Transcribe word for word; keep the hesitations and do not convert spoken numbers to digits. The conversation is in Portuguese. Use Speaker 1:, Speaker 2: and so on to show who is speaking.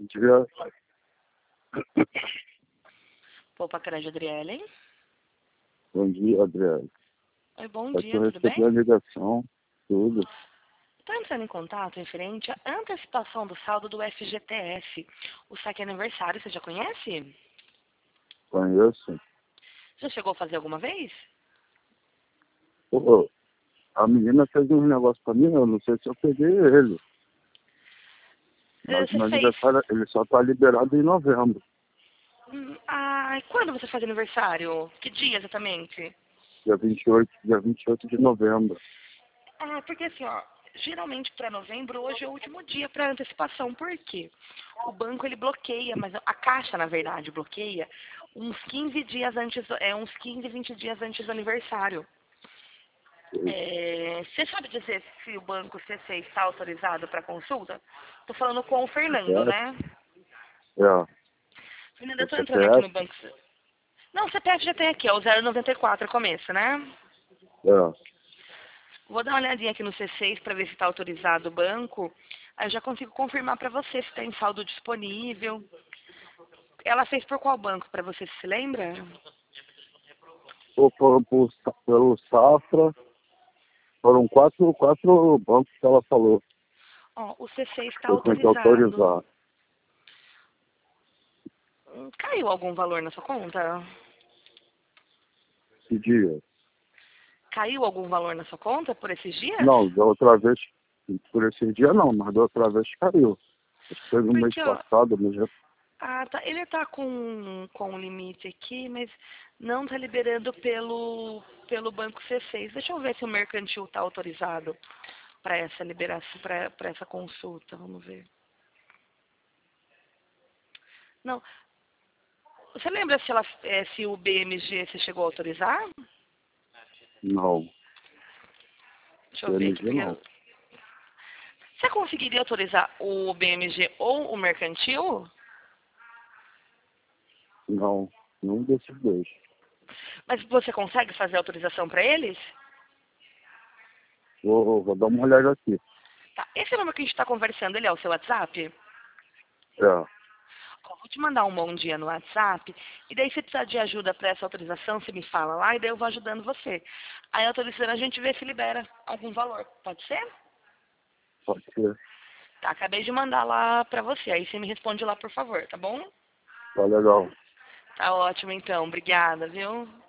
Speaker 1: dia.
Speaker 2: Poupa Crédito, Adriele.
Speaker 1: Bom dia, Adriele.
Speaker 2: Oi, bom
Speaker 1: É que
Speaker 2: dia,
Speaker 1: eu
Speaker 2: tudo
Speaker 1: recebi
Speaker 2: bem?
Speaker 1: a ligação, tudo.
Speaker 2: Estou entrando em contato referente à antecipação do saldo do F G T S. O saque aniversário, você já conhece?
Speaker 1: Conheço.
Speaker 2: Já chegou a fazer alguma vez?
Speaker 1: Pô, a menina fez um negócio pra mim, eu não sei se eu peguei ele.
Speaker 2: Eh,
Speaker 1: Mas
Speaker 2: Você
Speaker 1: meu
Speaker 2: fez...
Speaker 1: aniversário, ele só tá liberado em novembro.
Speaker 2: Hum, Ah, quando você faz aniversário? Que dia exatamente?
Speaker 1: Dia vinte e oito, dia vinte e oito de novembro.
Speaker 2: Ah, porque assim, ó, geralmente para novembro, hoje é o último dia para antecipação. Por quê? O banco ele bloqueia, mas a Caixa, na verdade, bloqueia uns quinze dias antes, é uns quinze, vinte dias antes do aniversário. É, você sabe dizer se o banco C C está autorizado para consulta? Tô falando com o Fernando,
Speaker 1: Certo?
Speaker 2: né?
Speaker 1: É.
Speaker 2: Fernando, eu
Speaker 1: O
Speaker 2: tô entrando aqui no
Speaker 1: C P F?
Speaker 2: banco. Não, o C P F já tem aqui, é o zero noventa e quatro começo, né?
Speaker 1: É.
Speaker 2: Vou dar uma olhadinha aqui no C seis para ver se está autorizado o banco. Aí eu já consigo confirmar para você se tem saldo disponível. Ela fez por qual banco para você, se lembra?
Speaker 1: Pô, foram por, pelo Safra, foram quatro, quatro bancos que ela falou.
Speaker 2: Ó, o C seis está
Speaker 1: Eu tinha que
Speaker 2: autorizado.
Speaker 1: autorizar.
Speaker 2: Hum, Caiu algum valor na sua conta?
Speaker 1: Que dia?
Speaker 2: Caiu algum valor na sua conta por esses dias?
Speaker 1: Não, da outra vez, por esse dia não, mas da outra vez caiu. Acho que foi no mês
Speaker 2: Porque, ó,
Speaker 1: passado, mas já...
Speaker 2: ah, tá, ele tá com, com um limite aqui, mas não tá liberando pelo, pelo banco C seis. Deixa eu ver se o mercantil tá autorizado para essa liberação, para essa consulta. Vamos ver. Não. Você lembra se, ela, é, se o B M G você chegou a autorizar?
Speaker 1: Não,
Speaker 2: Deixa eu ver aqui.
Speaker 1: P M G
Speaker 2: Porque...
Speaker 1: não.
Speaker 2: Você conseguiria autorizar o B M G ou o mercantil?
Speaker 1: Não, nenhum desses dois.
Speaker 2: Mas você consegue fazer autorização para eles?
Speaker 1: Vou, vou dar uma olhada aqui.
Speaker 2: Tá. Esse número que a gente está conversando, ele é o seu WhatsApp?
Speaker 1: É,
Speaker 2: Ó, vou te mandar um bom dia no WhatsApp, e daí se precisar de ajuda para essa autorização, você me fala lá, e daí eu vou ajudando você. Aí autorizando a gente vê se libera algum valor. Pode ser?
Speaker 1: pode ser.
Speaker 2: Tá, acabei de mandar lá para você, aí você me responde lá, por favor, tá bom?
Speaker 1: Tá legal.
Speaker 2: Tá ótimo então, obrigada, viu?